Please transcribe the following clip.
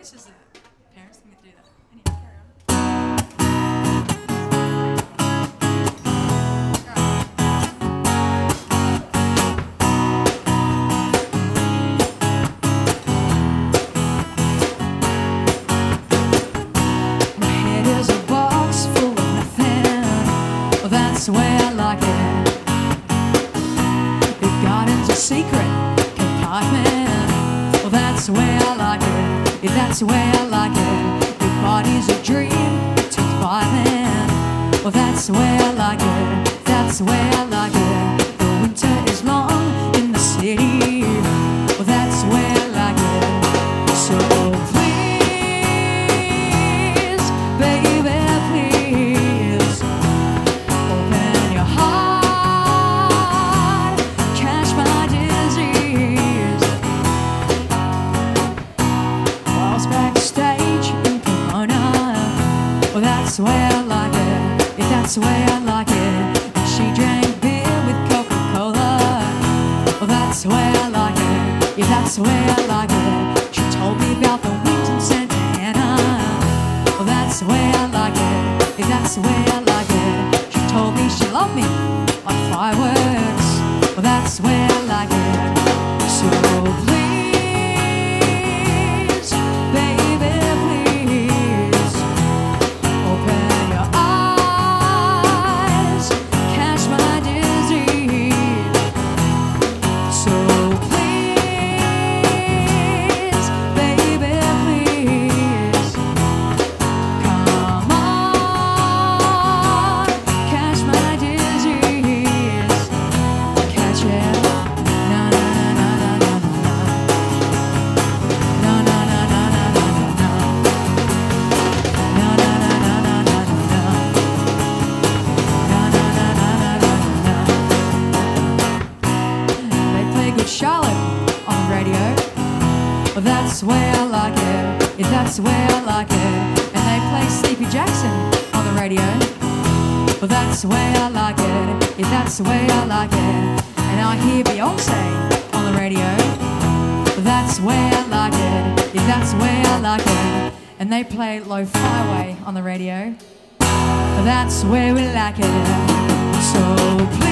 it's just a parents thing to do that. Anyway, carry on. That's the way I like it. It got into secret compartment. Well, that's the way I like it. Yeah, that's the way I like it. Your body's a dream, it's violent. Well, that's the way I like it. That's the way I like it. The winter is long in the city. Well, that's the way I like it. So please, baby, please. Open your heart, catch my disease. Whilst backstage in Pomona, well, that's the way I like it. Yeah, that's the way I like it. And she drank beer with Coca-Cola. Well, that's the way I like it. Yeah, that's the way I like it. She told me about the winds in Santa Ana. Well, that's the way I like it. Yeah, that's the way I like it. She told me she loved me like fireworks. Well, that's the way I like it. So please, baby, please, open your eyes, catch my disease. So please, baby, please, come on, catch my disease. Catch it. Na na na na na na na. Na na na na na na na na. Na na na na na na na na. Na na na na na na na. They play Good Charlotte on the radio. Well, that's the way I like it. Yeah, that's the way I like it. And they play Sleepy Jackson on the radio. Well, that's the way I like it. Yeah, that's the way I like it. And I hear Beyonce on the radio. Well, that's the way I like it. Yeah, that's the way I like it. And they play Lo-Fi Way on the radio. Well, that's the way we like it. So please.